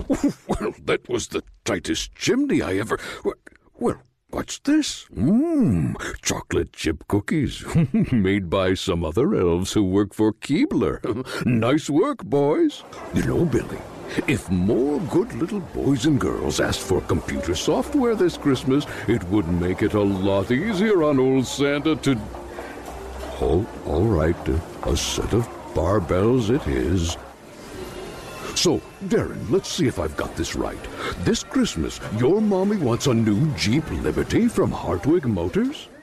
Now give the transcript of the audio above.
Well, that was the tightest chimney I ever... Well, what's this? Chocolate chip cookies, made by some other elves who work for Keebler. Nice work, boys. You know, Billy, if more good little boys and girls asked for computer software this Christmas, it would make it a lot easier on old Santa to... Oh, all right, a set of barbells it is. So, Darren, let's see if I've got this right. This Christmas, your mommy wants a new Jeep Liberty from Hartwig Motors?